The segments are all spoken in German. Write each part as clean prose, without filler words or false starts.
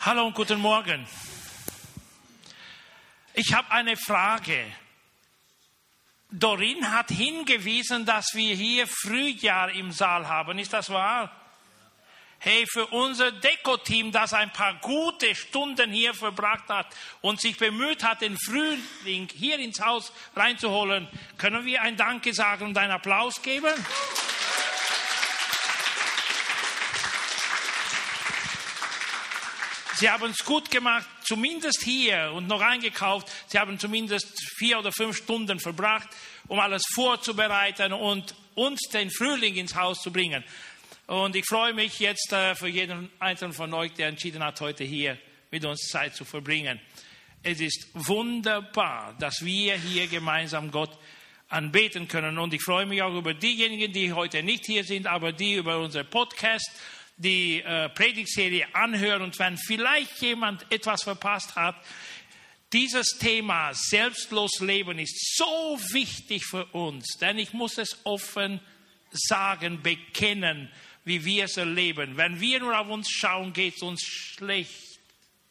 Hallo und guten Morgen. Ich habe eine Frage. Dorin hat hingewiesen, dass wir hier Frühjahr im Saal haben. Ist das wahr? Hey, für unser Deko-Team, das ein paar gute Stunden hier verbracht hat und sich bemüht hat, den Frühling hier ins Haus reinzuholen, können wir ein Danke sagen und einen Applaus geben? Sie haben es gut gemacht, zumindest hier und noch eingekauft. Sie haben zumindest 4 oder 5 Stunden verbracht, um alles vorzubereiten und uns den Frühling ins Haus zu bringen. Und ich freue mich jetzt für jeden Einzelnen von euch, der entschieden hat, heute hier mit uns Zeit zu verbringen. Es ist wunderbar, dass wir hier gemeinsam Gott anbeten können. Und ich freue mich auch über diejenigen, die heute nicht hier sind, aber die über unser Podcast die Predigtserie anhören. Und wenn vielleicht jemand etwas verpasst hat, dieses Thema selbstlos leben ist so wichtig für uns. Denn ich muss es offen sagen, bekennen, wie wir es erleben. Wenn wir nur auf uns schauen, geht es uns schlecht.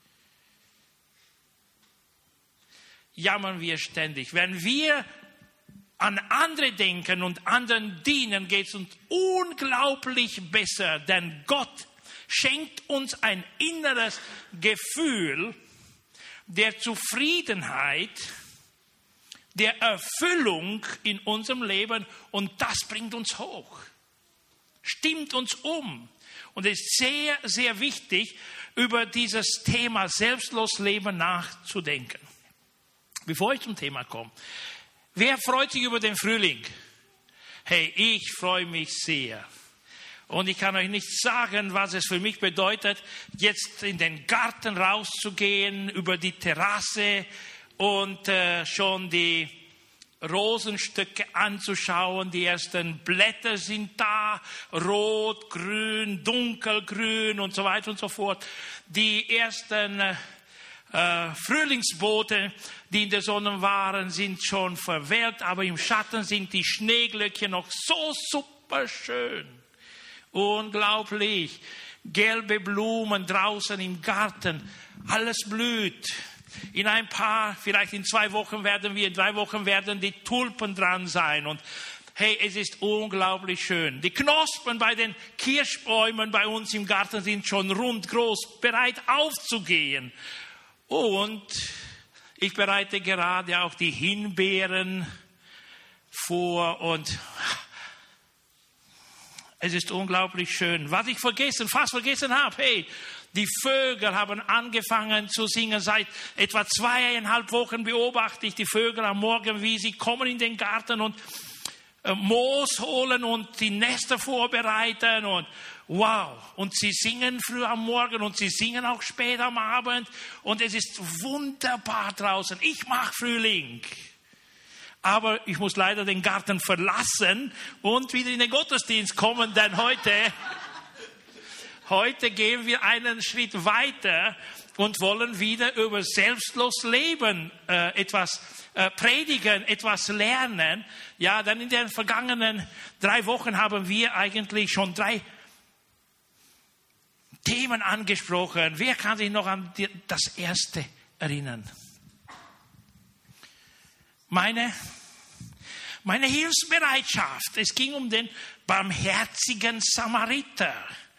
Jammern wir ständig. Wenn wir an andere denken und anderen dienen, geht es uns unglaublich besser. Denn Gott schenkt uns ein inneres Gefühl der Zufriedenheit, der Erfüllung in unserem Leben. Und das bringt uns hoch, stimmt uns um. Und es ist sehr, sehr wichtig, über dieses Thema selbstlos Leben nachzudenken. Bevor ich zum Thema komme, wer freut sich über den Frühling? Hey, ich freue mich sehr. Und ich kann euch nicht sagen, was es für mich bedeutet, jetzt in den Garten rauszugehen, über die Terrasse und schon die Rosenstücke anzuschauen. Die ersten Blätter sind da, rot, grün, dunkelgrün und so weiter und so fort. Die ersten Frühlingsboote, die in der Sonne waren, sind schon verwelkt, aber im Schatten sind die Schneeglöckchen noch so super schön. Unglaublich. Gelbe Blumen draußen im Garten, alles blüht. In ein paar, vielleicht in 2 Wochen in 3 Wochen werden die Tulpen dran sein. Und hey, es ist unglaublich schön. Die Knospen bei den Kirschbäumen bei uns im Garten sind schon rund, groß, bereit aufzugehen. Und ich bereite gerade auch die Himbeeren vor und es ist unglaublich schön. Was ich fast vergessen habe, hey, die Vögel haben angefangen zu singen. Seit etwa 2,5 Wochen beobachte ich die Vögel am Morgen, wie sie kommen in den Garten und Moos holen und die Nester vorbereiten und wow. Und sie singen früh am Morgen und sie singen auch spät am Abend und es ist wunderbar draußen. Ich mag Frühling. Aber ich muss leider den Garten verlassen und wieder in den Gottesdienst kommen, denn heute gehen wir einen Schritt weiter und wollen wieder über selbstlos Leben etwas predigen, etwas lernen. Ja, denn in den vergangenen 3 Wochen haben wir eigentlich schon 3 Themen angesprochen. Wer kann sich noch an das erste erinnern? Meine Hilfsbereitschaft. Es ging um den barmherzigen Samariter.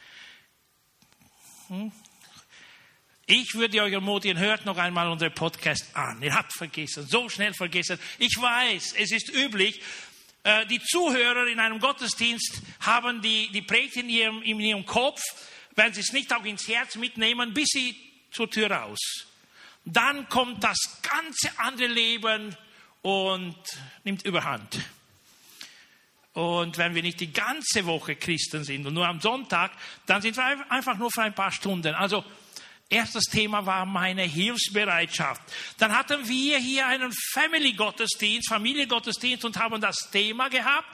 Ich würde euch ermutigen, hört noch einmal unseren Podcast an. Ihr habt vergessen, so schnell vergessen. Ich weiß, es ist üblich, die Zuhörer in einem Gottesdienst haben die Predigt in ihrem Kopf, wenn sie es nicht auch ins Herz mitnehmen, bis sie zur Tür raus. Dann kommt das ganze andere Leben und nimmt Überhand. Und wenn wir nicht die ganze Woche Christen sind und nur am Sonntag, dann sind wir einfach nur für ein paar Stunden. Also erstes Thema war meine Hilfsbereitschaft. Dann hatten wir hier einen Familiengottesdienst und haben das Thema gehabt,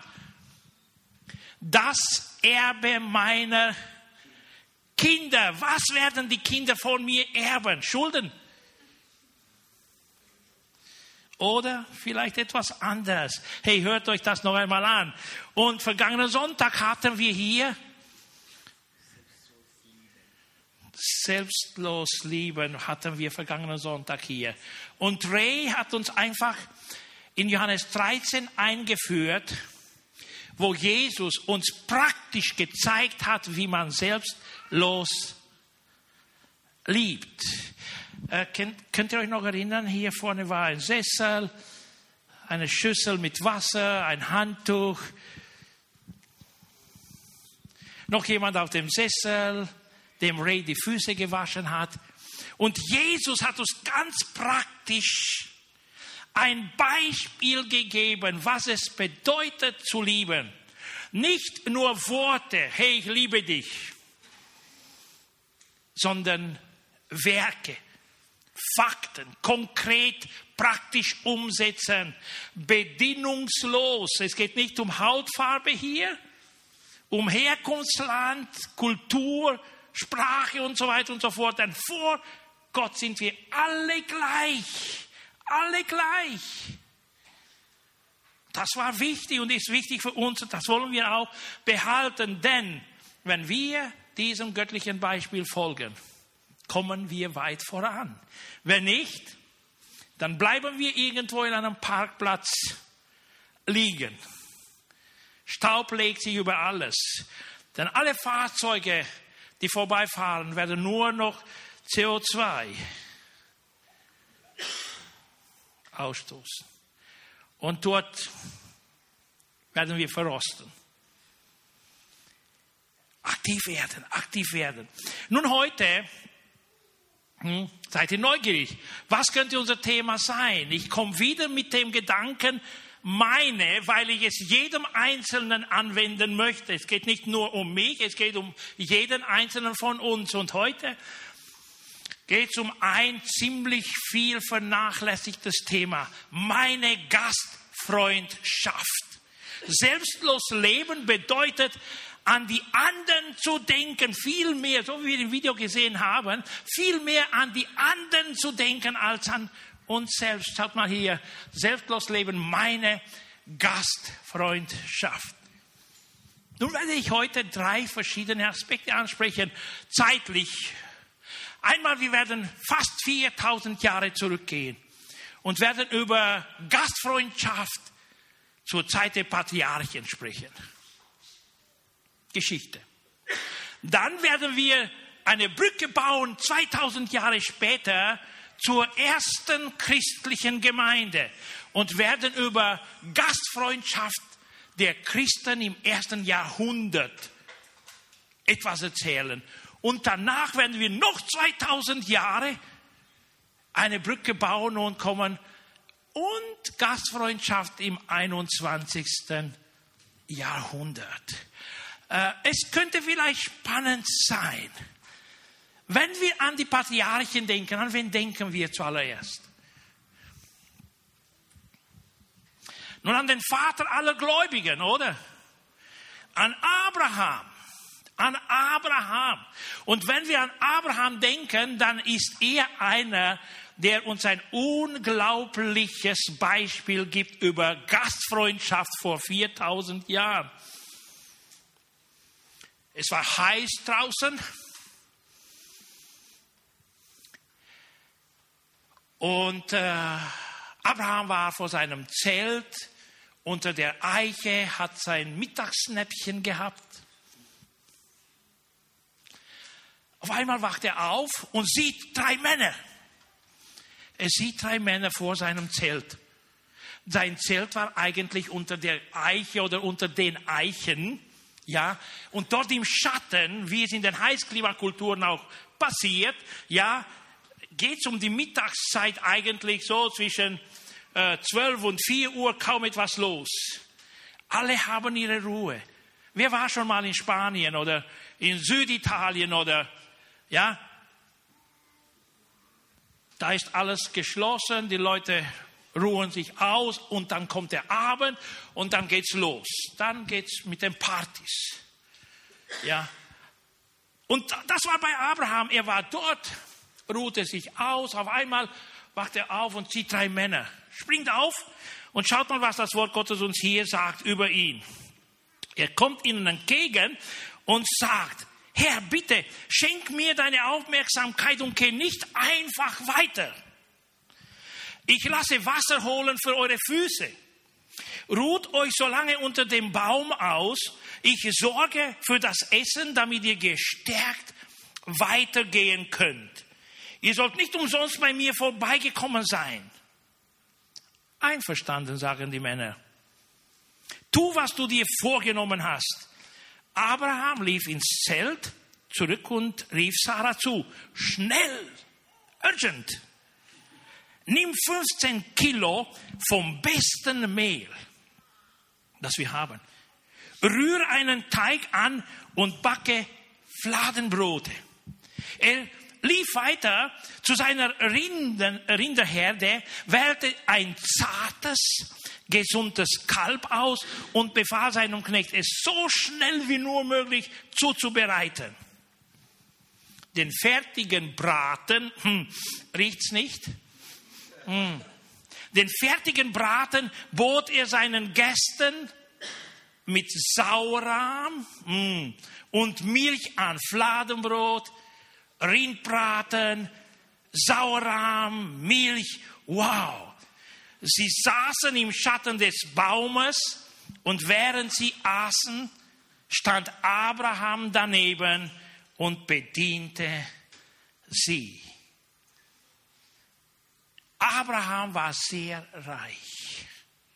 das Erbe meiner Kinder. Was werden die Kinder von mir erben? Schulden? Oder vielleicht etwas anderes. Hey, hört euch das noch einmal an. Und vergangenen Sonntag hatten wir hier Selbstlos lieben hatten wir vergangenen Sonntag hier. Und Ray hat uns einfach in Johannes 13 eingeführt, wo Jesus uns praktisch gezeigt hat, wie man selbstlos liebt. Könnt ihr euch noch erinnern, hier vorne war ein Sessel, eine Schüssel mit Wasser, ein Handtuch, noch jemand auf dem Sessel, dem Ray die Füße gewaschen hat. Und Jesus hat uns ganz praktisch ein Beispiel gegeben, was es bedeutet zu lieben. Nicht nur Worte, hey, ich liebe dich, sondern Werke, Fakten, konkret, praktisch umsetzen, bedingungslos. Es geht nicht um Hautfarbe hier, um Herkunftsland, Kultur, Sprache und so weiter und so fort. Denn vor Gott sind wir alle gleich. Alle gleich. Das war wichtig und ist wichtig für uns und das wollen wir auch behalten. Denn wenn wir diesem göttlichen Beispiel folgen, kommen wir weit voran. Wenn nicht, dann bleiben wir irgendwo in einem Parkplatz liegen. Staub legt sich über alles. Denn alle Fahrzeuge, die vorbeifahren, werden nur noch CO2 ausstoßen. Und dort werden wir verrosten. Aktiv werden. Nun heute, seid ihr neugierig. Was könnte unser Thema sein? Ich komme wieder mit dem Gedanken, weil ich es jedem Einzelnen anwenden möchte. Es geht nicht nur um mich, es geht um jeden Einzelnen von uns. Und heute geht es um ein ziemlich viel vernachlässigtes Thema. Meine Gastfreundschaft. Selbstlos leben bedeutet, an die anderen zu denken, viel mehr, so wie wir im Video gesehen haben, viel mehr an die anderen zu denken als an uns selbst. Schaut mal hier, selbstlos leben, meine Gastfreundschaft. Nun werde ich heute 3 verschiedene Aspekte ansprechen, zeitlich. Einmal, wir werden fast 4000 Jahre zurückgehen und werden über Gastfreundschaft zur Zeit der Patriarchen sprechen. Geschichte. Dann werden wir eine Brücke bauen, 2000 Jahre später, zur ersten christlichen Gemeinde und werden über Gastfreundschaft der Christen im 1. Jahrhundert etwas erzählen. Und danach werden wir noch 2000 Jahre eine Brücke bauen und kommen und Gastfreundschaft im 21. Jahrhundert. Es könnte vielleicht spannend sein, wenn wir an die Patriarchen denken. An wen denken wir zuallererst? Nun an den Vater aller Gläubigen, oder? An Abraham. An Abraham. Und wenn wir an Abraham denken, dann ist er einer, der uns ein unglaubliches Beispiel gibt über Gastfreundschaft vor 4000 Jahren. Es war heiß draußen. Und Abraham war vor seinem Zelt unter der Eiche, hat sein Mittagssnäppchen gehabt. Auf einmal wacht er auf und sieht 3 Männer. Er sieht 3 Männer vor seinem Zelt. Sein Zelt war eigentlich unter der Eiche oder unter den Eichen. Ja, und dort im Schatten, wie es in den Heißklimakulturen auch passiert, ja, geht es um die Mittagszeit eigentlich so zwischen 12 und 4 Uhr kaum etwas los. Alle haben ihre Ruhe. Wer war schon mal in Spanien oder in Süditalien oder, ja, da ist alles geschlossen, die Leute ruhen sich aus und dann kommt der Abend und dann geht's los. Dann geht's mit den Partys. Ja. Und das war bei Abraham. Er war dort, ruhte sich aus. Auf einmal wacht er auf und sieht 3 Männer. Springt auf und schaut mal, was das Wort Gottes uns hier sagt über ihn. Er kommt ihnen entgegen und sagt, Herr, bitte, schenk mir deine Aufmerksamkeit und geh nicht einfach weiter. Ich lasse Wasser holen für eure Füße. Ruht euch so lange unter dem Baum aus. Ich sorge für das Essen, damit ihr gestärkt weitergehen könnt. Ihr sollt nicht umsonst bei mir vorbeigekommen sein. Einverstanden, sagen die Männer. Tu, was du dir vorgenommen hast. Abraham lief ins Zelt zurück und rief Sarah zu. Schnell, urgent. Nimm 15 Kilo vom besten Mehl, das wir haben. Rühre einen Teig an und backe Fladenbrote. Er lief weiter zu seiner Rinderherde, wählte ein zartes, gesundes Kalb aus und befahl seinem Knecht, es so schnell wie nur möglich zuzubereiten. Den fertigen Braten, riecht's nicht? Den fertigen Braten bot er seinen Gästen mit Sauerrahm und Milch an. Fladenbrot, Rindbraten, Sauerrahm, Milch. Wow! Sie saßen im Schatten des Baumes und während sie aßen, stand Abraham daneben und bediente sie. Abraham war sehr reich,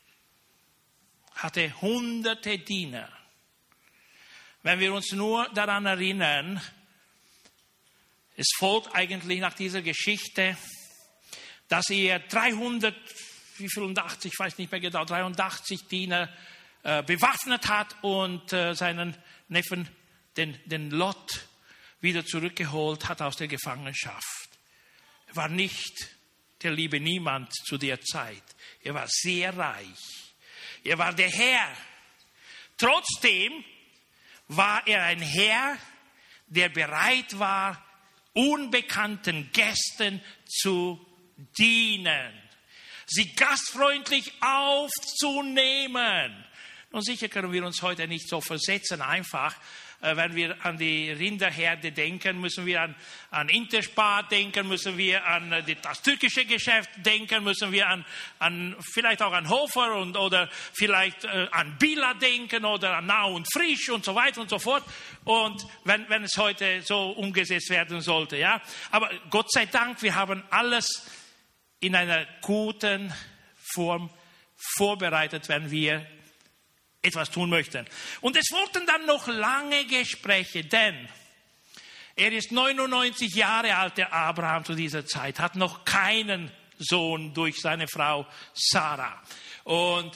hatte hunderte Diener. Wenn wir uns nur daran erinnern, es folgt eigentlich nach dieser Geschichte, dass er 380, ich weiß nicht mehr genau, 83 Diener bewaffnet hat und seinen Neffen, den Lot, wieder zurückgeholt hat aus der Gefangenschaft. Er war nicht der liebe Niemand zu der Zeit. Er war sehr reich. Er war der Herr. Trotzdem war er ein Herr, der bereit war, unbekannten Gästen zu dienen, sie gastfreundlich aufzunehmen. Und sicher können wir uns heute nicht so versetzen, einfach. Wenn wir an die Rinderherde denken, müssen wir an Interspar denken, müssen wir an das türkische Geschäft denken, müssen wir an vielleicht auch an Hofer oder vielleicht an Billa denken oder an Nah und Frisch und so weiter und so fort. Und wenn es heute so umgesetzt werden sollte, ja. Aber Gott sei Dank, wir haben alles in einer guten Form vorbereitet, wenn wir etwas tun möchten. Und es folgten dann noch lange Gespräche, denn er ist 99 Jahre alt, der Abraham zu dieser Zeit, hat noch keinen Sohn durch seine Frau Sarah. Und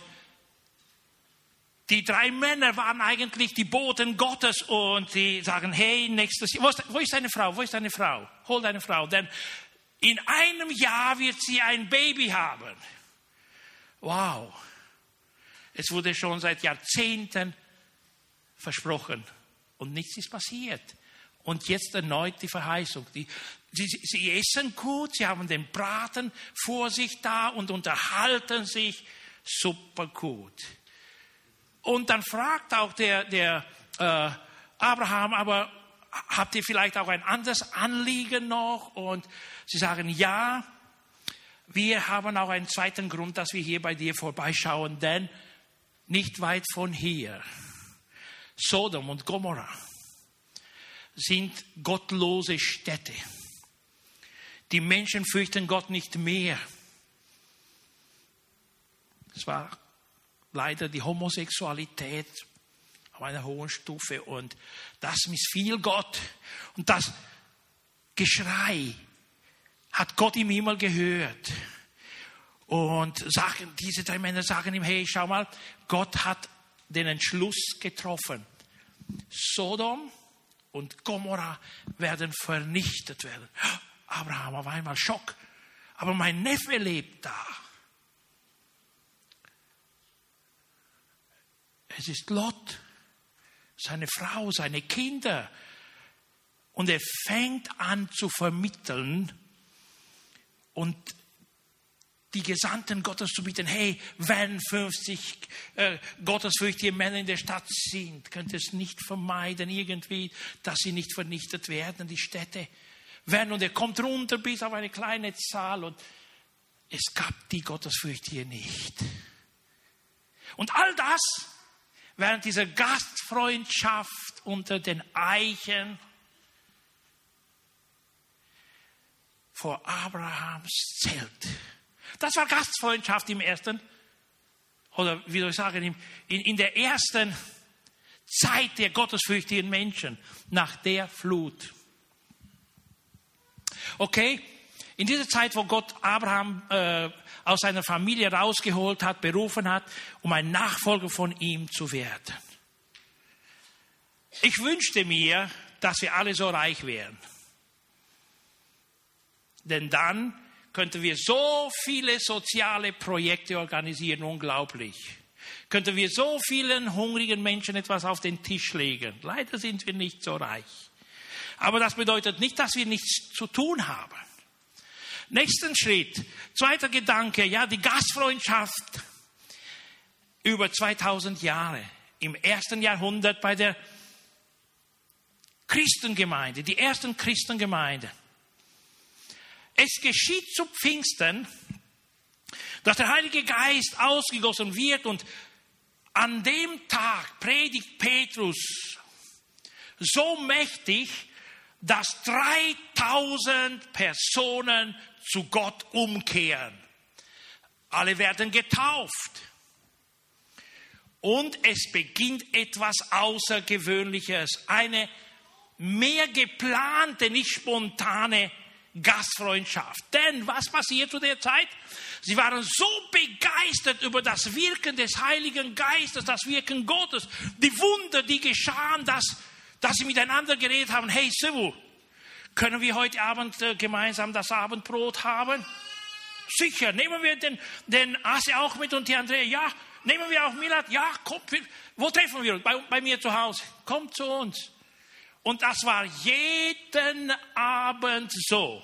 die 3 Männer waren eigentlich die Boten Gottes und sie sagen, hey, nächstes Jahr, wo ist deine Frau? Wo ist deine Frau? Hol deine Frau, denn in einem Jahr wird sie ein Baby haben. Wow. Es wurde schon seit Jahrzehnten versprochen und nichts ist passiert. Und jetzt erneut die Verheißung. Sie essen gut, sie haben den Braten vor sich da und unterhalten sich super gut. Und dann fragt auch der Abraham, aber habt ihr vielleicht auch ein anderes Anliegen noch? Und sie sagen, ja, wir haben auch einen zweiten Grund, dass wir hier bei dir vorbeischauen, denn nicht weit von hier, Sodom und Gomorra, sind gottlose Städte. Die Menschen fürchten Gott nicht mehr. Es war leider die Homosexualität auf einer hohen Stufe und das missfiel Gott. Und das Geschrei hat Gott im Himmel gehört. Und diese 3 Männer sagen ihm, hey, schau mal, Gott hat den Entschluss getroffen. Sodom und Gomorra werden vernichtet werden. Abraham auf einmal Schock. Aber mein Neffe lebt da. Es ist Lot, seine Frau, seine Kinder. Und er fängt an zu vermitteln und die Gesandten Gottes zu bitten, hey, wenn 50 gottesfürchtige Männer in der Stadt sind, könnt ihr es nicht vermeiden irgendwie, dass sie nicht vernichtet werden, die Städte. Und er kommt runter bis auf eine kleine Zahl und es gab die Gottesfürchtige nicht. Und all das während dieser Gastfreundschaft unter den Eichen vor Abrahams Zelt. Das war Gastfreundschaft im ersten, oder wie soll ich sagen, in der ersten Zeit der gottesfürchtigen Menschen nach der Flut. Okay, in dieser Zeit, wo Gott Abraham aus seiner Familie rausgeholt hat, berufen hat, um ein Nachfolger von ihm zu werden. Ich wünschte mir, dass wir alle so reich wären. Denn dann könnten wir so viele soziale Projekte organisieren, unglaublich. Könnten wir so vielen hungrigen Menschen etwas auf den Tisch legen. Leider sind wir nicht so reich. Aber das bedeutet nicht, dass wir nichts zu tun haben. Nächsten Schritt, zweiter Gedanke, ja, die Gastfreundschaft über 2000 Jahre. Im 1. Jahrhundert bei der Christengemeinde, die ersten Christengemeinden. Es geschieht zu Pfingsten, dass der Heilige Geist ausgegossen wird und an dem Tag predigt Petrus so mächtig, dass 3000 Personen zu Gott umkehren. Alle werden getauft. Und es beginnt etwas Außergewöhnliches, eine mehr geplante, nicht spontane Gastfreundschaft. Denn was passiert zu der Zeit? Sie waren so begeistert über das Wirken des Heiligen Geistes, das Wirken Gottes, die Wunder, die geschahen, dass sie miteinander geredet haben, hey Sivu, können wir heute Abend gemeinsam das Abendbrot haben? Sicher, nehmen wir den Asse auch mit und die Andrea, ja, nehmen wir auch Milad, ja, kommt, wo treffen wir uns? Bei mir zu Hause, kommt zu uns. Und das war jeden Abend so.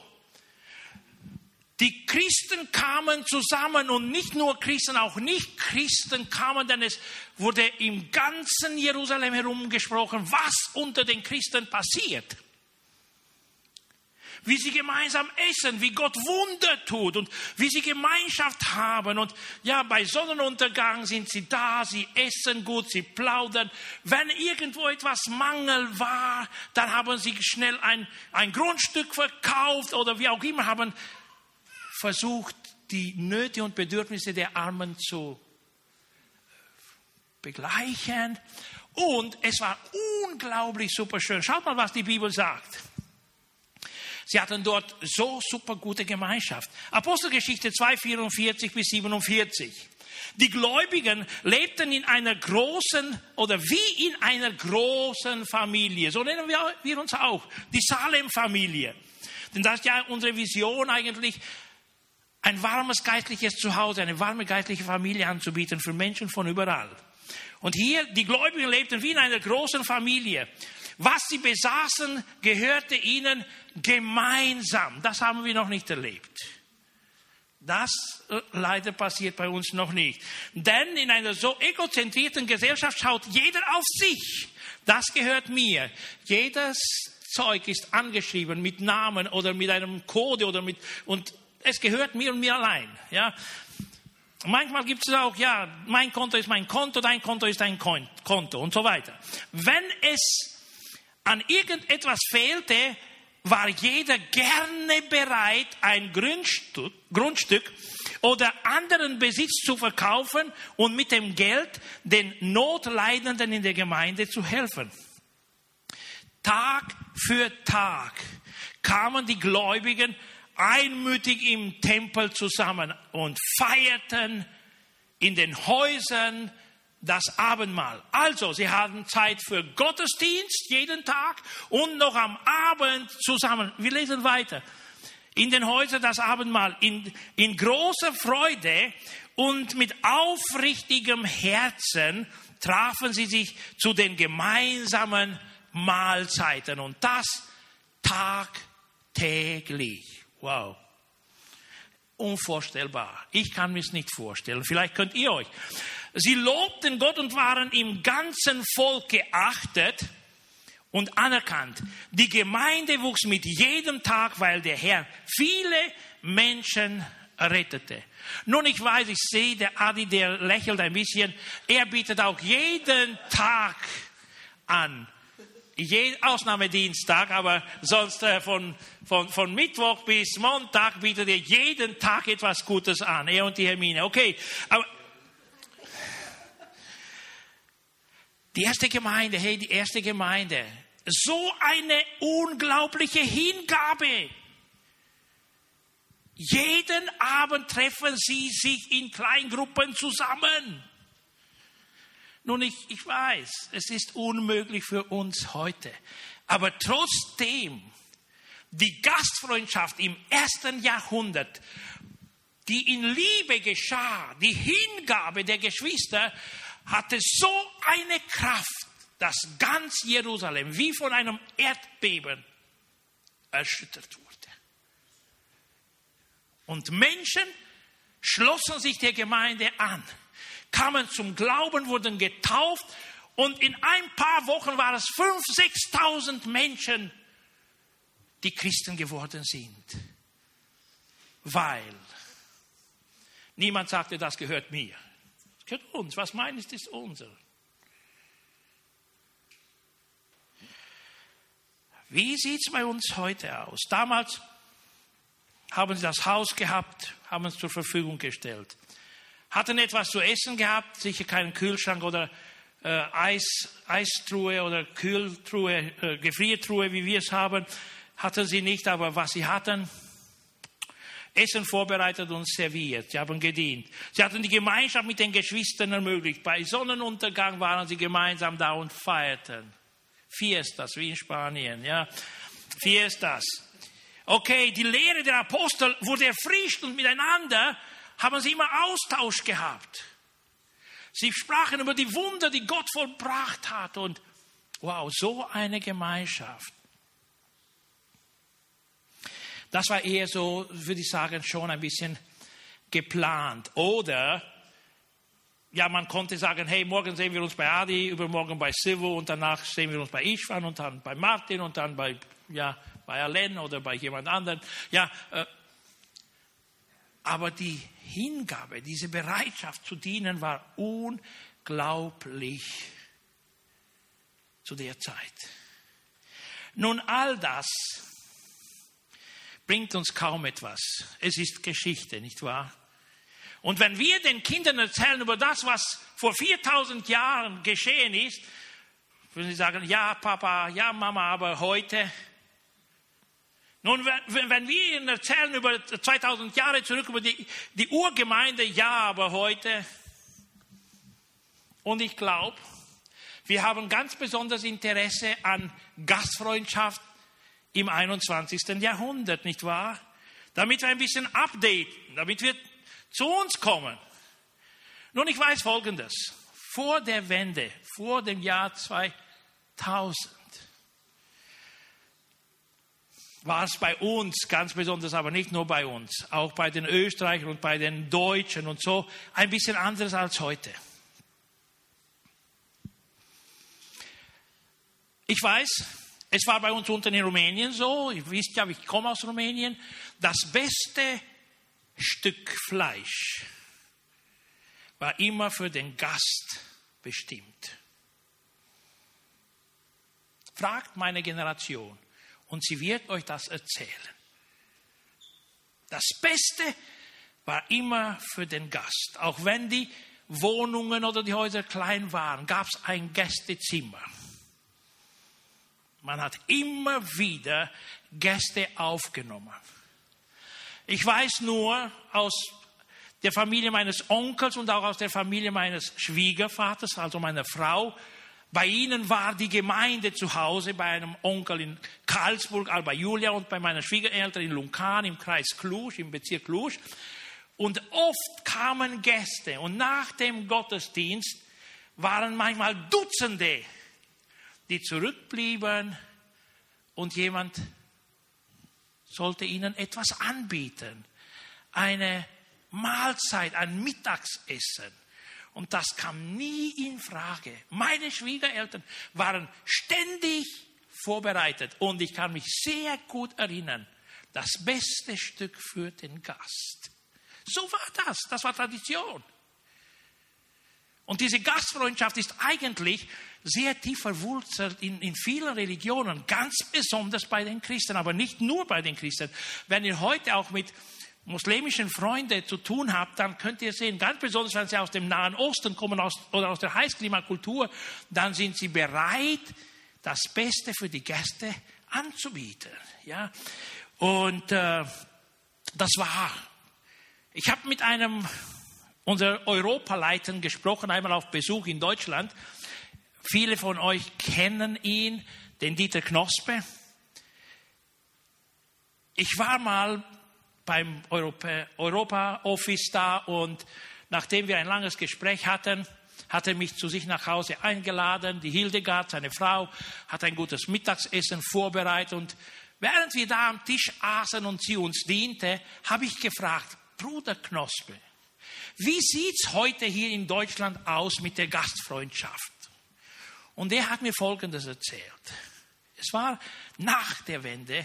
Die Christen kamen zusammen und nicht nur Christen, auch Nicht-Christen kamen, denn es wurde im ganzen Jerusalem herumgesprochen, was unter den Christen passiert. Wie sie gemeinsam essen, wie Gott Wunder tut und wie sie Gemeinschaft haben. Und ja, bei Sonnenuntergang sind sie da, sie essen gut, sie plaudern. Wenn irgendwo etwas Mangel war, dann haben sie schnell ein Grundstück verkauft oder wie auch immer, haben versucht, die Nöte und Bedürfnisse der Armen zu begleichen. Und es war unglaublich super schön. Schaut mal, was die Bibel sagt. Sie hatten dort so super gute Gemeinschaft. Apostelgeschichte 2,44 bis 47. Die Gläubigen lebten in einer großen oder wie in einer großen Familie. So nennen wir uns auch. Die Salem-Familie. Denn das ist ja unsere Vision eigentlich, ein warmes geistliches Zuhause, eine warme geistliche Familie anzubieten für Menschen von überall. Und hier, die Gläubigen lebten wie in einer großen Familie. Was sie besaßen, gehörte ihnen gemeinsam. Das haben wir noch nicht erlebt. Das leider passiert bei uns noch nicht. Denn in einer so egozentrierten Gesellschaft schaut jeder auf sich. Das gehört mir. Jedes Zeug ist angeschrieben mit Namen oder mit einem Code und es gehört mir und mir allein. Ja. Manchmal gibt es auch, ja, mein Konto ist mein Konto, dein Konto ist dein Konto und so weiter. Wenn es an irgendetwas fehlte, war jeder gerne bereit, ein Grundstück oder anderen Besitz zu verkaufen und mit dem Geld den Notleidenden in der Gemeinde zu helfen. Tag für Tag kamen die Gläubigen einmütig im Tempel zusammen und feierten in den Häusern das Abendmahl. Also, sie hatten Zeit für Gottesdienst jeden Tag und noch am Abend zusammen. Wir lesen weiter. In den Häusern das Abendmahl in großer Freude und mit aufrichtigem Herzen trafen sie sich zu den gemeinsamen Mahlzeiten und das tagtäglich. Wow. unvorstellbar. Ich kann mir es nicht vorstellen. Vielleicht könnt ihr euch. Sie lobten Gott und waren im ganzen Volk geachtet und anerkannt. Die Gemeinde wuchs mit jedem Tag, weil der Herr viele Menschen rettete. Nun, ich weiß, ich sehe, der Adi, der lächelt ein bisschen. Er bietet auch jeden Tag an. Ausnahmedienstag, aber sonst von Mittwoch bis Montag bietet er jeden Tag etwas Gutes an. Er und die Hermine. Okay, aber die erste Gemeinde. So eine unglaubliche Hingabe. Jeden Abend treffen sie sich in Kleingruppen zusammen. Nun, ich weiß, es ist unmöglich für uns heute. Aber trotzdem, die Gastfreundschaft im 1. Jahrhundert, die in Liebe geschah, die Hingabe der Geschwister, hatte so eine Kraft, dass ganz Jerusalem wie von einem Erdbeben erschüttert wurde. Und Menschen schlossen sich der Gemeinde an, kamen zum Glauben, wurden getauft und in ein paar Wochen waren es 5.000, 6.000 Menschen, die Christen geworden sind. Weil niemand sagte, das gehört mir. Das gehört uns. Was meint ist unser. Wie sieht es bei uns heute aus? Damals haben sie das Haus gehabt, haben es zur Verfügung gestellt. Hatten etwas zu essen gehabt, sicher keinen Kühlschrank oder Eistruhe oder Kühltruhe, Gefriertruhe, wie wir es haben, hatten sie nicht, aber was sie hatten, Essen vorbereitet und serviert. Sie haben gedient. Sie hatten die Gemeinschaft mit den Geschwistern ermöglicht. Bei Sonnenuntergang waren sie gemeinsam da und feierten. Fiestas, wie in Spanien, ja. Fiestas. Okay, die Lehre der Apostel wurde erfrischt und miteinander haben sie immer Austausch gehabt. Sie sprachen über die Wunder, die Gott vollbracht hat und wow, so eine Gemeinschaft. Das war eher so, würde ich sagen, schon ein bisschen geplant. Oder, ja, man konnte sagen, hey, morgen sehen wir uns bei Adi, übermorgen bei Silvo und danach sehen wir uns bei Ishwan und dann bei Martin und dann bei Alain oder bei jemand anderem. Ja, aber die Hingabe, diese Bereitschaft zu dienen war unglaublich zu der Zeit. Nun, all das bringt uns kaum etwas. Es ist Geschichte, nicht wahr? Und wenn wir den Kindern erzählen über das, was vor 4000 Jahren geschehen ist, würden sie sagen, ja Papa, ja Mama, aber heute. Nun, wenn wir ihnen erzählen über 2000 Jahre zurück, über die Urgemeinde, ja, aber heute. Und ich glaube, wir haben ganz besonderes Interesse an Gastfreundschaft im 21. Jahrhundert, nicht wahr? Damit wir ein bisschen updaten, damit wir zu uns kommen. Nun, ich weiß Folgendes. Vor der Wende, vor dem Jahr 2000, war es bei uns ganz besonders, aber nicht nur bei uns, auch bei den Österreichern und bei den Deutschen und so, ein bisschen anders als heute. Ich weiß, es war bei uns unten in Rumänien so, ihr wisst ja, ich komme aus Rumänien, das beste Stück Fleisch war immer für den Gast bestimmt. Fragt meine Generation und sie wird euch das erzählen. Das Beste war immer für den Gast. Auch wenn die Wohnungen oder die Häuser klein waren, gab es ein Gästezimmer. Man hat immer wieder Gäste aufgenommen. Ich weiß nur aus der Familie meines Onkels und auch aus der Familie meines Schwiegervaters, also meiner Frau, bei ihnen war die Gemeinde zu Hause, bei einem Onkel in Karlsburg, bei Julia und bei meiner Schwiegereltern in Luncan im Kreis Cluj, im Bezirk Cluj. Und oft kamen Gäste und nach dem Gottesdienst waren manchmal Dutzende, die zurückblieben und jemand sollte ihnen etwas anbieten. eine Mahlzeit, ein Mittagsessen. Und das kam nie in Frage. Meine Schwiegereltern waren ständig vorbereitet. Und ich kann mich sehr gut erinnern, das beste Stück für den Gast. So war das. Das war Tradition. Und diese Gastfreundschaft ist eigentlich sehr tief verwurzelt in vielen Religionen, ganz besonders bei den Christen, aber nicht nur bei den Christen. Wenn ihr heute auch mit muslimischen Freunden zu tun habt, dann könnt ihr sehen, ganz besonders wenn sie aus dem Nahen Osten kommen oder aus der Heißklimakultur, dann sind sie bereit, das Beste für die Gäste anzubieten. Ja? Und das war. Ich habe mit einem unserer Europaleiter gesprochen, einmal auf Besuch in Deutschland. Viele von euch kennen ihn, den Dieter Knospe. Ich war mal beim Europa-Office da und nachdem wir ein langes Gespräch hatten, hat er mich zu sich nach Hause eingeladen. Die Hildegard, seine Frau, hat ein gutes Mittagessen vorbereitet. Und während wir da am Tisch aßen und sie uns diente, habe ich gefragt, Bruder Knospe, wie sieht es heute hier in Deutschland aus mit der Gastfreundschaft? Und er hat mir Folgendes erzählt. Es war nach der Wende.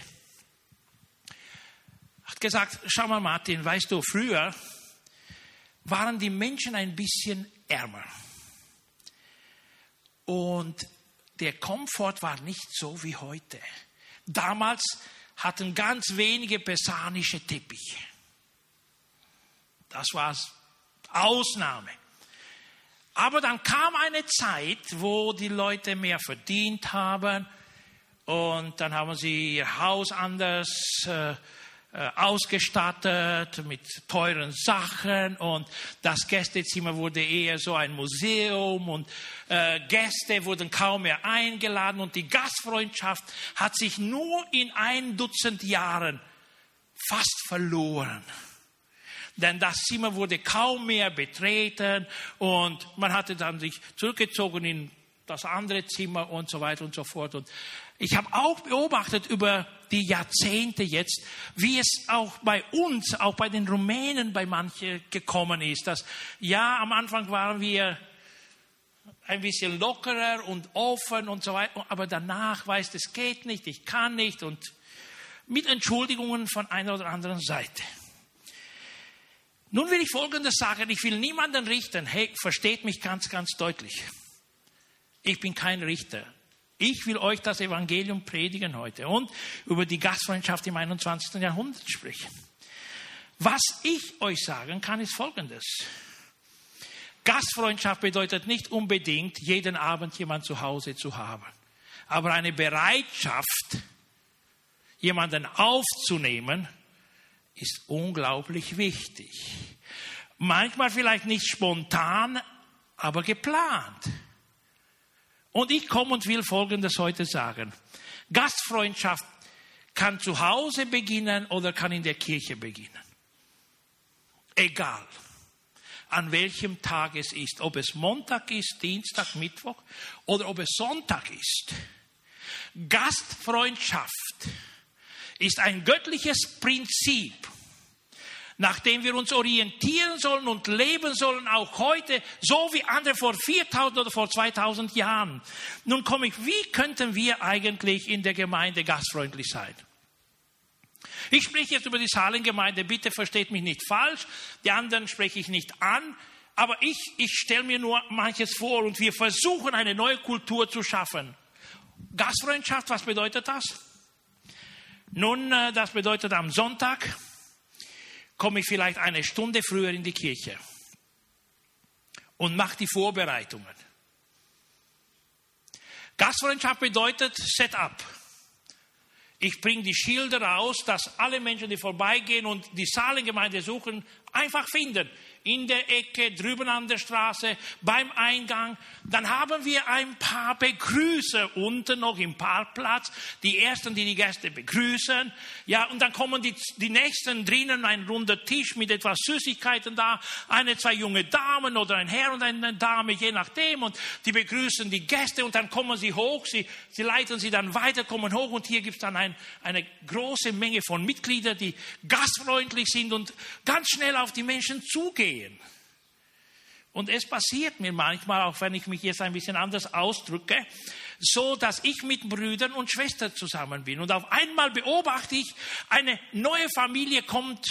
Er hat gesagt, schau mal Martin, weißt du, früher waren die Menschen ein bisschen ärmer. Und der Komfort war nicht so wie heute. Damals hatten ganz wenige pesanische Teppiche. Das war Ausnahme. Aber dann kam eine Zeit, wo die Leute mehr verdient haben und dann haben sie ihr Haus anders ausgestattet mit teuren Sachen und das Gästezimmer wurde eher so ein Museum und Gäste wurden kaum mehr eingeladen und die Gastfreundschaft hat sich nur in 1 Dutzend Jahren fast verloren. Denn das Zimmer wurde kaum mehr betreten und man hatte dann sich zurückgezogen in das andere Zimmer und so weiter und so fort. Und ich habe auch beobachtet über die Jahrzehnte jetzt, wie es auch bei uns, auch bei den Rumänen, bei manchen gekommen ist. Dass, ja, am Anfang waren wir ein bisschen lockerer und offen und so weiter, aber danach weißt, es geht nicht, ich kann nicht und mit Entschuldigungen von einer oder anderen Seite. Nun will ich Folgendes sagen, ich will niemanden richten. Hey, versteht mich ganz, ganz deutlich. Ich bin kein Richter. Ich will euch das Evangelium predigen heute und über die Gastfreundschaft im 21. Jahrhundert sprechen. Was ich euch sagen kann, ist Folgendes. Gastfreundschaft bedeutet nicht unbedingt, jeden Abend jemand zu Hause zu haben. Aber eine Bereitschaft, jemanden aufzunehmen, ist unglaublich wichtig. Manchmal vielleicht nicht spontan, aber geplant. Und ich komme und will Folgendes heute sagen. Gastfreundschaft kann zu Hause beginnen oder kann in der Kirche beginnen. Egal, an welchem Tag es ist. Ob es Montag ist, Dienstag, Mittwoch oder ob es Sonntag ist. Gastfreundschaft ist ein göttliches Prinzip, nach dem wir uns orientieren sollen und leben sollen, auch heute, so wie andere vor 4000 oder vor 2000 Jahren. Nun komme ich, wie könnten wir eigentlich in der Gemeinde gastfreundlich sein? Ich spreche jetzt über die Salengemeinde, bitte versteht mich nicht falsch, die anderen spreche ich nicht an, aber ich stelle mir nur manches vor und wir versuchen eine neue Kultur zu schaffen. Gastfreundschaft, was bedeutet das? Nun, das bedeutet, am Sonntag komme ich vielleicht 1 Stunde früher in die Kirche und mache die Vorbereitungen. Gastfreundschaft bedeutet Setup. Ich bringe die Schilder raus, dass alle Menschen, die vorbeigehen und die Salengemeinde suchen, einfach finden. In der Ecke, drüben an der Straße, beim Eingang. Dann haben wir ein paar Begrüßer unten noch im Parkplatz. Die Ersten, die Gäste begrüßen. Ja, und dann kommen die Nächsten drinnen, ein runder Tisch mit etwas Süßigkeiten da. Zwei junge Damen oder ein Herr und eine Dame, je nachdem. Und die begrüßen die Gäste und dann kommen sie hoch. Sie leiten sie dann weiter, kommen hoch. Und hier gibt es dann eine große Menge von Mitgliedern, die gastfreundlich sind und ganz schnell auf die Menschen zugehen. Und es passiert mir manchmal, auch wenn ich mich jetzt ein bisschen anders ausdrücke, so, dass ich mit Brüdern und Schwestern zusammen bin. Und auf einmal beobachte ich, eine neue Familie kommt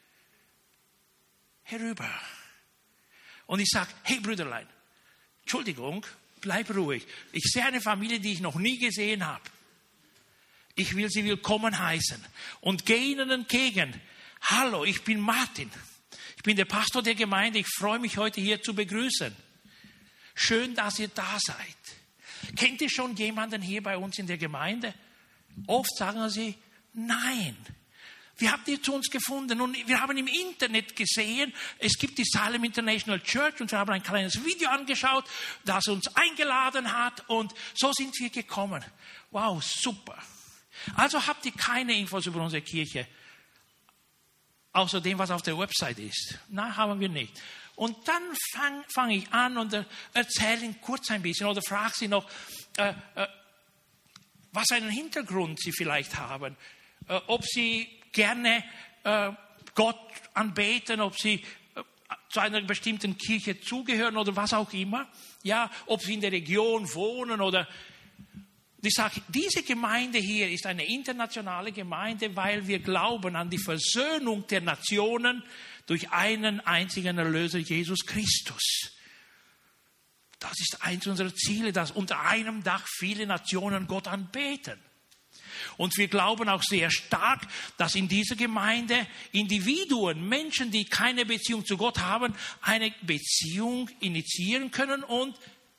herüber. Und ich sage, hey Brüderlein, Entschuldigung, bleib ruhig. Ich sehe eine Familie, die ich noch nie gesehen habe. Ich will sie willkommen heißen und gehe ihnen entgegen. Hallo, ich bin Martin. Ich bin der Pastor der Gemeinde. Ich freue mich, heute hier zu begrüßen. Schön, dass ihr da seid. Kennt ihr schon jemanden hier bei uns in der Gemeinde? Oft sagen sie, nein. Wie habt ihr zu uns gefunden? Und wir haben im Internet gesehen, es gibt die Salem International Church und wir haben ein kleines Video angeschaut, das uns eingeladen hat und so sind wir gekommen. Wow, super. Also habt ihr keine Infos über unsere Kirche? Außer dem, was auf der Website ist. Nein, haben wir nicht. Und dann fange ich an und erzähle Ihnen kurz ein bisschen oder frage Sie noch, was einen Hintergrund Sie vielleicht haben. Ob Sie gerne Gott anbeten, ob Sie zu einer bestimmten Kirche zugehören oder was auch immer. Ja, ob Sie in der Region wohnen oder... Ich sage, diese Gemeinde hier ist eine internationale Gemeinde, weil wir glauben an die Versöhnung der Nationen durch einen einzigen Erlöser, Jesus Christus. Das ist eins unserer Ziele, dass unter einem Dach viele Nationen Gott anbeten. Und wir glauben auch sehr stark, dass in dieser Gemeinde Individuen, Menschen, die keine Beziehung zu Gott haben, eine Beziehung initiieren können und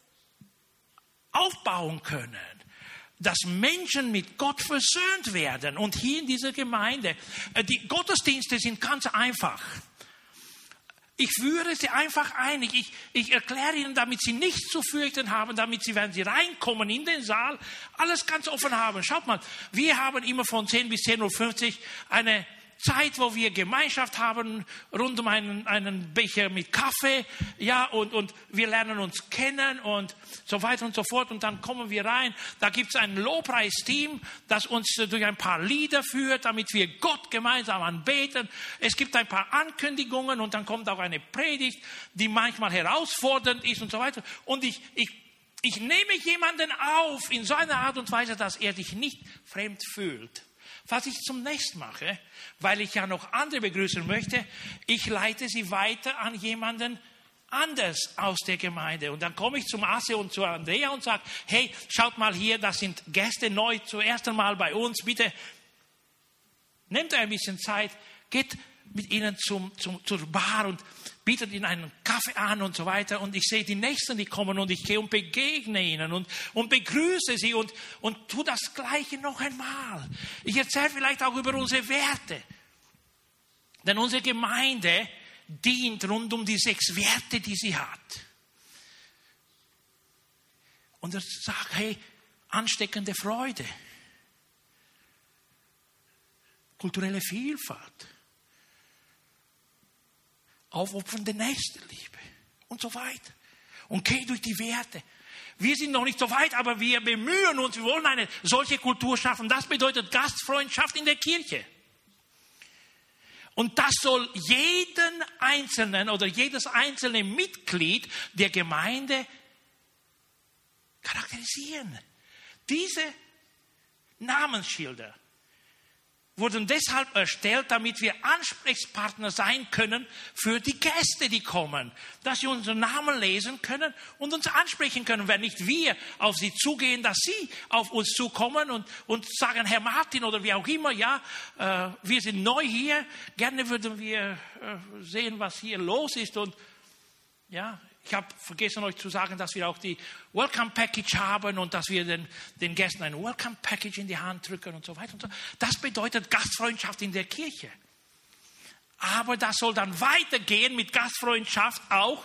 aufbauen können. Dass Menschen mit Gott versöhnt werden. Und hier in dieser Gemeinde, die Gottesdienste sind ganz einfach. Ich führe sie einfach ein. Ich erkläre ihnen, damit sie nichts zu fürchten haben, damit sie, wenn sie reinkommen in den Saal, alles ganz offen haben. Schaut mal, wir haben immer von 10 bis 10:50 Uhr eine Zeit, wo wir Gemeinschaft haben, rund um einen Becher mit Kaffee, ja, und wir lernen uns kennen und so weiter und so fort. Und dann kommen wir rein, da gibt es ein Lobpreisteam, das uns durch ein paar Lieder führt, damit wir Gott gemeinsam anbeten. Es gibt ein paar Ankündigungen und dann kommt auch eine Predigt, die manchmal herausfordernd ist und so weiter. Und ich nehme jemanden auf in so einer Art und Weise, dass er sich nicht fremd fühlt. Was ich zum nächsten mache, weil ich ja noch andere begrüßen möchte, ich leite sie weiter an jemanden anders aus der Gemeinde. Und dann komme ich zum Asse und zu Andrea und sage, hey, schaut mal hier, das sind Gäste neu zum ersten Mal bei uns. Bitte nehmt ein bisschen Zeit, geht mit ihnen zur Bar und bietet ihnen einen Kaffee an und so weiter. Und ich sehe die Nächsten, die kommen und ich gehe und begegne ihnen und begrüße sie und tue das Gleiche noch einmal. Ich erzähle vielleicht auch über unsere Werte. Denn unsere Gemeinde dient rund um die 6 Werte, die sie hat. Und ich sage, hey, ansteckende Freude, kulturelle Vielfalt, aufopfernde Nächstenliebe und so weiter. Und geh durch die Werte. Wir sind noch nicht so weit, aber wir bemühen uns, wir wollen eine solche Kultur schaffen. Das bedeutet Gastfreundschaft in der Kirche. Und das soll jeden Einzelnen oder jedes einzelne Mitglied der Gemeinde charakterisieren. Diese Namensschilder wurden deshalb erstellt, damit wir Ansprechpartner sein können für die Gäste, die kommen. Dass sie unseren Namen lesen können und uns ansprechen können. Wenn nicht wir auf sie zugehen, dass sie auf uns zukommen und sagen, Herr Martin oder wie auch immer, ja, wir sind neu hier, gerne würden wir sehen, was hier los ist. Und ja, ich habe vergessen euch zu sagen, dass wir auch die Welcome Package haben und dass wir den Gästen ein Welcome Package in die Hand drücken und so weiter und so. Das bedeutet Gastfreundschaft in der Kirche. Aber das soll dann weitergehen mit Gastfreundschaft auch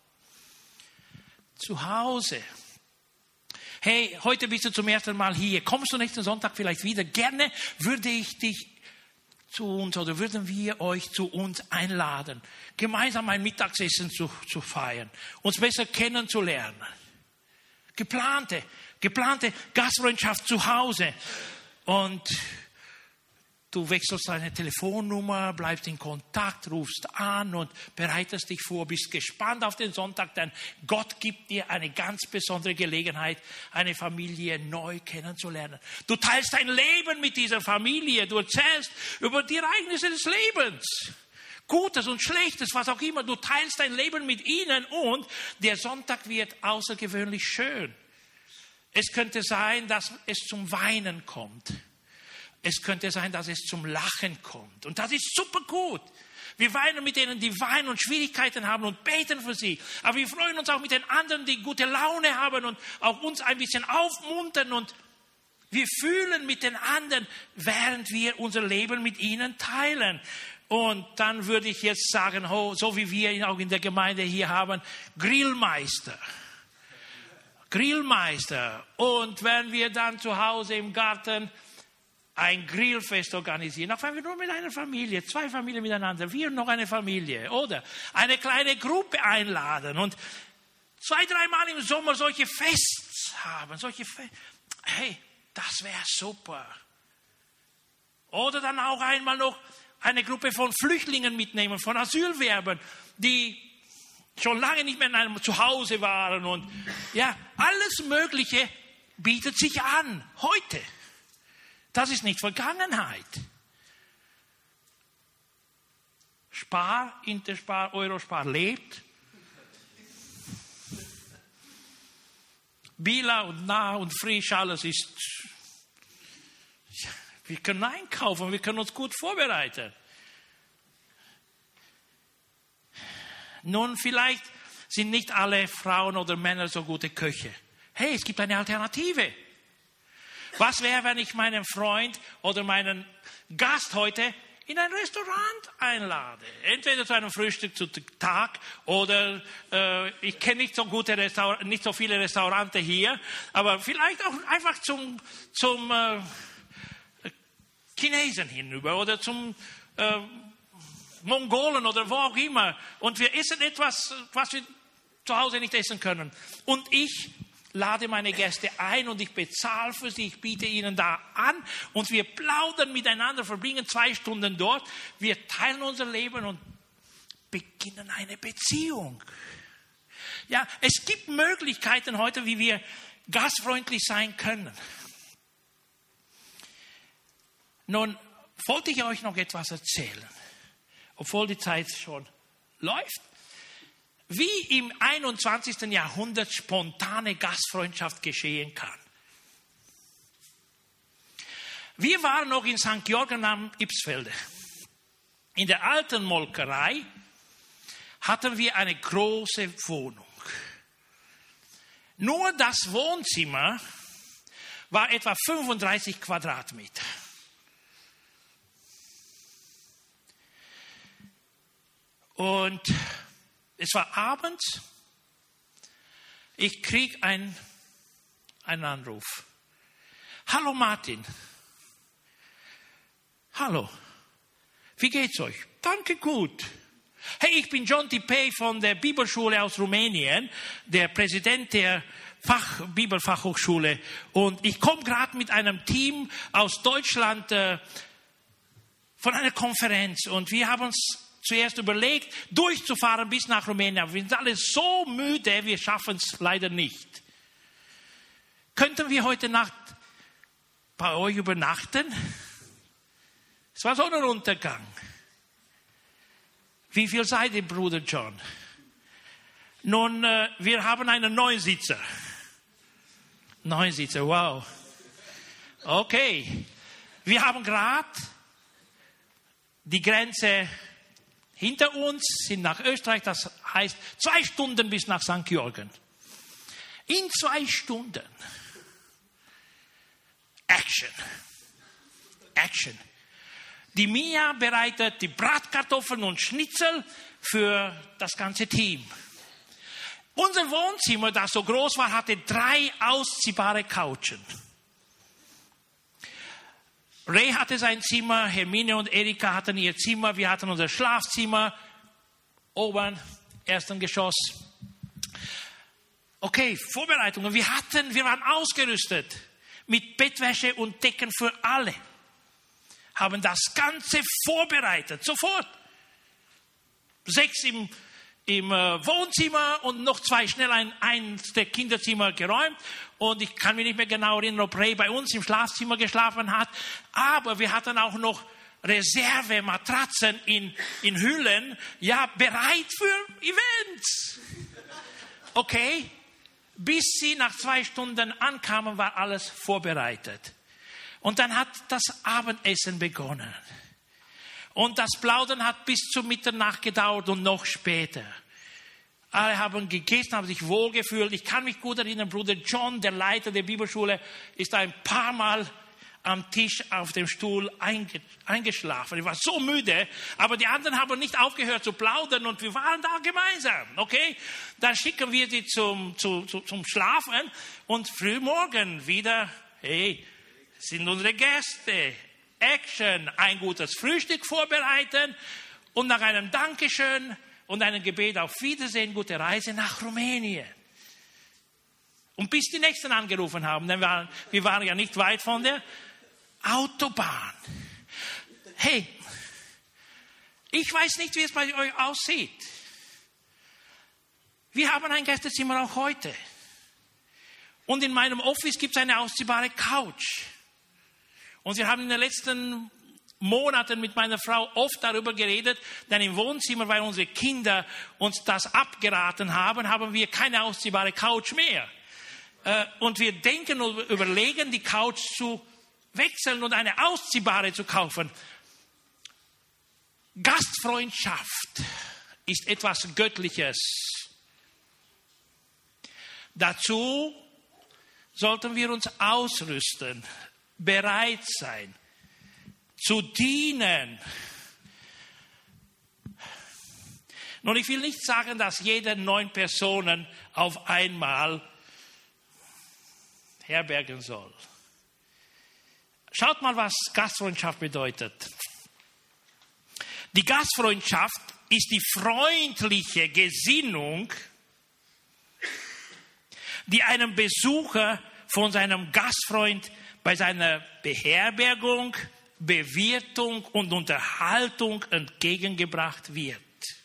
zu Hause. Hey, heute bist du zum ersten Mal hier. Kommst du nächsten Sonntag vielleicht wieder? Gerne würde ich dich zu uns oder würden wir euch zu uns einladen, gemeinsam ein Mittagessen zu feiern, uns besser kennenzulernen. Geplante Gastfreundschaft zu Hause. Und du wechselst deine Telefonnummer, bleibst in Kontakt, rufst an und bereitest dich vor, bist gespannt auf den Sonntag, denn Gott gibt dir eine ganz besondere Gelegenheit, eine Familie neu kennenzulernen. Du teilst dein Leben mit dieser Familie, du erzählst über die Ereignisse des Lebens. Gutes und Schlechtes, was auch immer, du teilst dein Leben mit ihnen und der Sonntag wird außergewöhnlich schön. Es könnte sein, dass es zum Weinen kommt. Es könnte sein, dass es zum Lachen kommt. Und das ist super gut. Wir weinen mit denen, die weinen und Schwierigkeiten haben und beten für sie. Aber wir freuen uns auch mit den anderen, die gute Laune haben und auch uns ein bisschen aufmuntern. Und wir fühlen mit den anderen, während wir unser Leben mit ihnen teilen. Und dann würde ich jetzt sagen, so wie wir ihn auch in der Gemeinde hier haben, Grillmeister. Und wenn wir dann zu Hause im Garten ein Grillfest organisieren, auch wenn wir nur mit einer Familie, 2 Familien miteinander, wir und noch eine Familie, oder eine kleine Gruppe einladen und 2-3 Mal im Sommer solche Fests haben, hey, das wäre super. Oder dann auch einmal noch eine Gruppe von Flüchtlingen mitnehmen, von Asylwerbern, die schon lange nicht mehr in einem Zuhause waren und ja, alles Mögliche bietet sich an, heute. Das ist nicht Vergangenheit. Interspar, Eurospar lebt. Bila und nah und frisch, alles ist. Wir können einkaufen, wir können uns gut vorbereiten. Nun, vielleicht sind nicht alle Frauen oder Männer so gute Köche. Hey, es gibt eine Alternative. Was wäre, wenn ich meinen Freund oder meinen Gast heute in ein Restaurant einlade? Entweder zu einem Frühstück zu Tag oder ich kenne nicht so viele Restaurants hier, aber vielleicht auch einfach zum Chinesen hinüber oder zum Mongolen oder wo auch immer. Und wir essen etwas, was wir zu Hause nicht essen können. Und ich lade meine Gäste ein und ich bezahle für sie, ich biete ihnen da an und wir plaudern miteinander, verbringen 2 Stunden dort. Wir teilen unser Leben und beginnen eine Beziehung. Ja, es gibt Möglichkeiten heute, wie wir gastfreundlich sein können. Nun wollte ich euch noch etwas erzählen, obwohl die Zeit schon läuft. Wie im 21. Jahrhundert spontane Gastfreundschaft geschehen kann. Wir waren noch in St. Georgen am Ybbsfelde. In der alten Molkerei hatten wir eine große Wohnung. Nur das Wohnzimmer war etwa 35 Quadratmeter. Und es war abends, ich kriege einen Anruf. Hallo Martin. Hallo. Wie geht's euch? Danke, gut. Hey, ich bin John Tipei von der Bibelschule aus Rumänien, der Präsident der Bibelfachhochschule. Und ich komme gerade mit einem Team aus Deutschland von einer Konferenz. Und wir haben uns zuerst überlegt, durchzufahren bis nach Rumänien. Wir sind alle so müde, wir schaffen es leider nicht. Könnten wir heute Nacht bei euch übernachten? Es war Sonnenuntergang. Wie viel seid ihr, Bruder John? Nun, wir haben einen Neunsitzer. Neunsitzer, wow. Okay. Wir haben gerade die Grenze hinter uns, sind nach Österreich, das heißt 2 Stunden bis nach St. Georgen. In 2 Stunden. Action. Die Mia bereitet die Bratkartoffeln und Schnitzel für das ganze Team. Unser Wohnzimmer, das so groß war, hatte 3 ausziehbare Couchen. Ray hatte sein Zimmer, Hermine und Erika hatten ihr Zimmer, wir hatten unser Schlafzimmer, oben, 1. Geschoss. Okay, Vorbereitungen. Wir waren ausgerüstet mit Bettwäsche und Decken für alle. Haben das Ganze vorbereitet, sofort. 6 im Wohnzimmer und noch 2 schnell eins der Kinderzimmer geräumt. Und ich kann mich nicht mehr genau erinnern, ob Ray bei uns im Schlafzimmer geschlafen hat. Aber wir hatten auch noch Reservematratzen in Hüllen, ja, bereit für Events. Okay, bis sie nach 2 Stunden ankamen, war alles vorbereitet. Und dann hat das Abendessen begonnen. Und das Plaudern hat bis zur Mitternacht gedauert und noch später. Alle haben gegessen, haben sich wohlgefühlt. Ich kann mich gut erinnern, Bruder John, der Leiter der Bibelschule, ist ein paar Mal am Tisch auf dem Stuhl eingeschlafen. Ich war so müde, aber die anderen haben nicht aufgehört zu plaudern und wir waren da gemeinsam. Okay, dann schicken wir sie zum Schlafen und frühmorgen wieder, hey, sind unsere Gäste. Action, ein gutes Frühstück vorbereiten und nach einem Dankeschön und einem Gebet auf Wiedersehen, gute Reise nach Rumänien. Und bis die Nächsten angerufen haben, denn wir waren ja nicht weit von der Autobahn. Hey, ich weiß nicht, wie es bei euch aussieht. Wir haben ein Gästezimmer auch heute. Und in meinem Office gibt es eine ausziehbare Couch. Und wir haben in den letzten Monaten mit meiner Frau oft darüber geredet, denn im Wohnzimmer, weil unsere Kinder uns das abgeraten haben, haben wir keine ausziehbare Couch mehr. Und wir denken und überlegen, die Couch zu wechseln und eine ausziehbare zu kaufen. Gastfreundschaft ist etwas Göttliches. Dazu sollten wir uns ausrüsten, bereit sein, zu dienen. Nun, ich will nicht sagen, dass jede 9 Personen auf einmal herbergen soll. Schaut mal, was Gastfreundschaft bedeutet. Die Gastfreundschaft ist die freundliche Gesinnung, die einem Besucher von seinem Gastfreund bei seiner Beherbergung, Bewirtung und Unterhaltung entgegengebracht wird.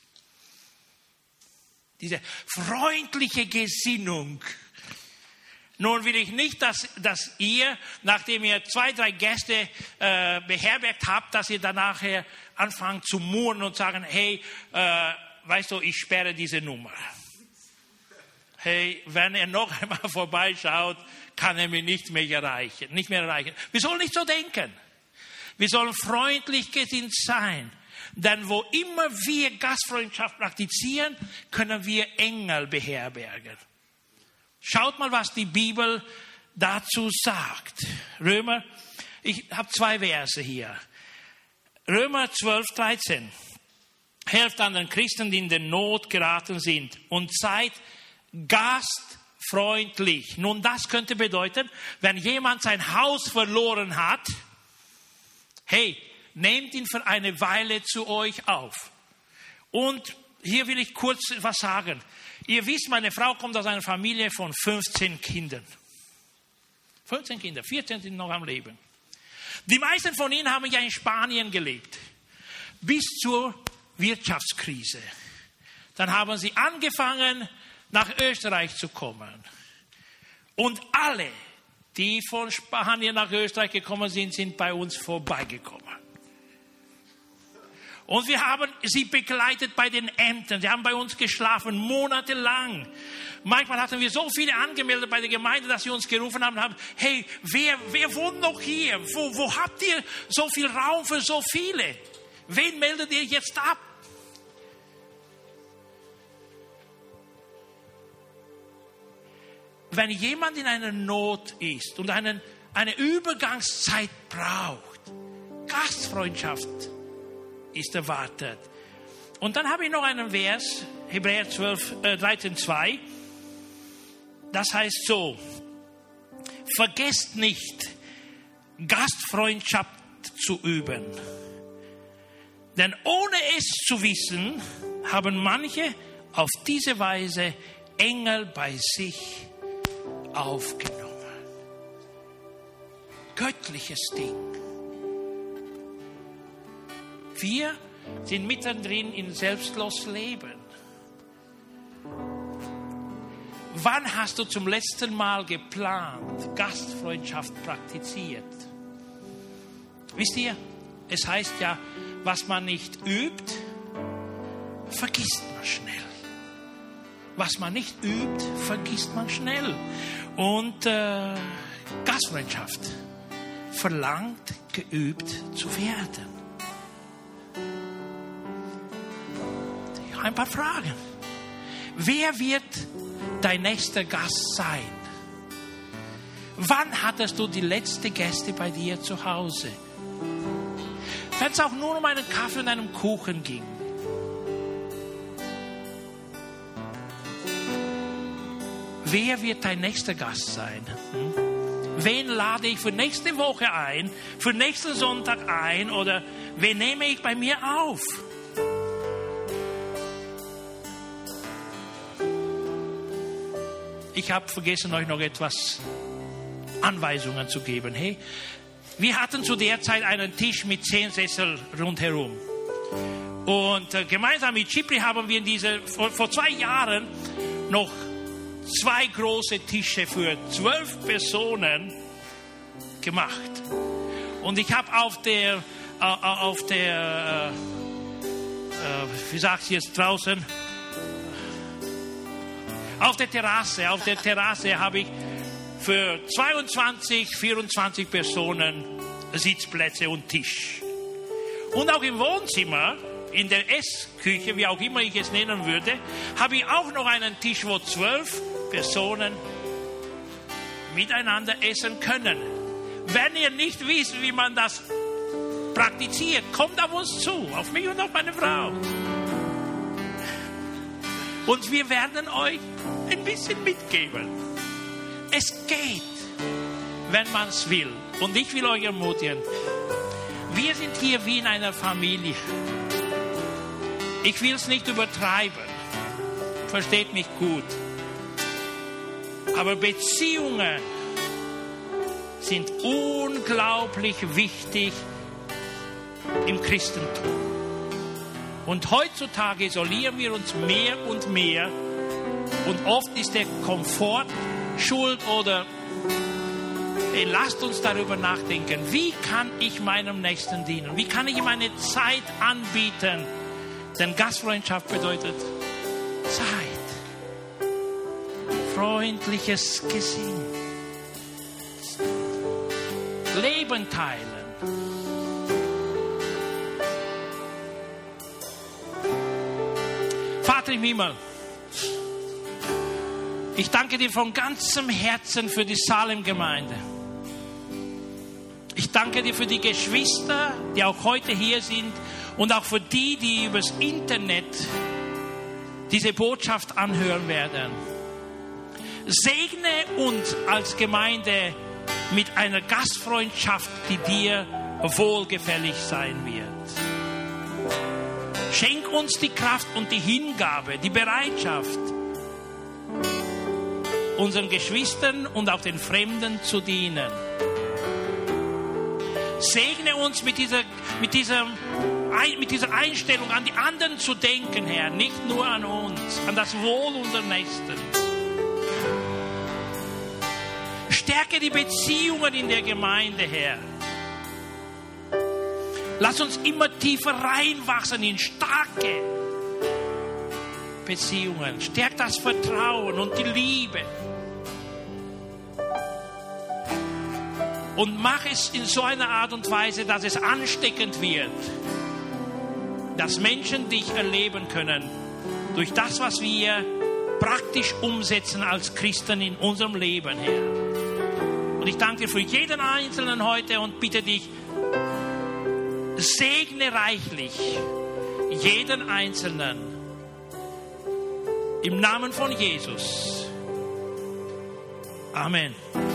Diese freundliche Gesinnung. Nun will ich nicht, dass ihr, nachdem ihr 2, 3 Gäste beherbergt habt, dass ihr danach anfangt zu murren und sagen, hey, weißt du, ich sperre diese Nummer. Hey, wenn er noch einmal vorbeischaut, kann er mich nicht mehr erreichen. Wir sollen nicht so denken. Wir sollen freundlich gesinnt sein. Denn wo immer wir Gastfreundschaft praktizieren, können wir Engel beherbergen. Schaut mal, was die Bibel dazu sagt. Römer, ich habe 2 Verse hier. Römer 12, 13. Helft anderen Christen, die in der Not geraten sind und seid gastfreundlich. Nun, das könnte bedeuten, wenn jemand sein Haus verloren hat, hey, nehmt ihn für eine Weile zu euch auf. Und hier will ich kurz was sagen. Ihr wisst, meine Frau kommt aus einer Familie von 15 Kindern. 15 Kinder, 14 sind noch am Leben. Die meisten von ihnen haben ja in Spanien gelebt. Bis zur Wirtschaftskrise. Dann haben sie angefangen, nach Österreich zu kommen. Und alle, die von Spanien nach Österreich gekommen sind, sind bei uns vorbeigekommen. Und wir haben sie begleitet bei den Ämtern. Sie haben bei uns geschlafen, monatelang. Manchmal hatten wir so viele angemeldet bei der Gemeinde, dass sie uns gerufen haben, hey, wer wohnt noch hier? Wo habt ihr so viel Raum für so viele? Wen meldet ihr jetzt ab? Wenn jemand in einer Not ist und eine Übergangszeit braucht, Gastfreundschaft ist erwartet. Und dann habe ich noch einen Vers, Hebräer 13,2. Das heißt so: Vergesst nicht, Gastfreundschaft zu üben. Denn ohne es zu wissen, haben manche auf diese Weise Engel bei sich aufgenommen. Göttliches Ding. Wir sind mittendrin in selbstlos Leben. Wann hast du zum letzten Mal geplant, Gastfreundschaft praktiziert? Wisst ihr, es heißt ja, was man nicht übt, vergisst man schnell. Was man nicht übt, vergisst man schnell. Und Gastfreundschaft verlangt, geübt zu werden. Ein paar Fragen. Wer wird dein nächster Gast sein? Wann hattest du die letzten Gäste bei dir zu Hause? Wenn es auch nur um einen Kaffee und einen Kuchen ging. Wer wird dein nächster Gast sein? Wen lade ich für nächste Woche ein, für nächsten Sonntag ein oder wen nehme ich bei mir auf? Ich habe vergessen, euch noch etwas Anweisungen zu geben. Hey, wir hatten zu der Zeit einen Tisch mit 10 Sesseln rundherum. Und gemeinsam mit Chipri haben wir vor 2 Jahren noch 2 große Tische für 12 Personen gemacht. Und ich habe auf der wie sagt sie jetzt draußen? Auf der Terrasse habe ich für 22, 24 Personen Sitzplätze und Tisch. Und auch im Wohnzimmer, in der Essküche, wie auch immer ich es nennen würde, habe ich auch noch einen Tisch, wo 12 Personen miteinander essen können. Wenn ihr nicht wisst, wie man das praktiziert, kommt auf uns zu, auf mich und auf meine Frau. Und wir werden euch ein bisschen mitgeben. Es geht, wenn man es will. Und ich will euch ermutigen, wir sind hier wie in einer Familie. Ich will es nicht übertreiben. Versteht mich gut. Aber Beziehungen sind unglaublich wichtig im Christentum. Und heutzutage isolieren wir uns mehr und mehr. Und oft ist der Komfort schuld oder lasst uns darüber nachdenken. Wie kann ich meinem Nächsten dienen? Wie kann ich ihm eine Zeit anbieten? Denn Gastfreundschaft bedeutet Zeit. Freundliches Gesinn. Leben teilen. Vater im Himmel, ich danke dir von ganzem Herzen für die Salem-Gemeinde. Ich danke dir für die Geschwister, die auch heute hier sind und auch für die, die übers Internet diese Botschaft anhören werden. Segne uns als Gemeinde mit einer Gastfreundschaft, die dir wohlgefällig sein wird. Schenk uns die Kraft und die Hingabe, die Bereitschaft, unseren Geschwistern und auch den Fremden zu dienen. Segne uns mit dieser Einstellung, an die anderen zu denken, Herr, nicht nur an uns, an das Wohl unserer Nächsten. Stärke die Beziehungen in der Gemeinde, Herr. Lass uns immer tiefer reinwachsen in starke Beziehungen. Stärk das Vertrauen und die Liebe. Und mach es in so einer Art und Weise, dass es ansteckend wird. Dass Menschen dich erleben können. Durch das, was wir praktisch umsetzen als Christen in unserem Leben, Herr. Und ich danke dir für jeden Einzelnen heute und bitte dich, segne reichlich jeden Einzelnen. Im Namen von Jesus. Amen.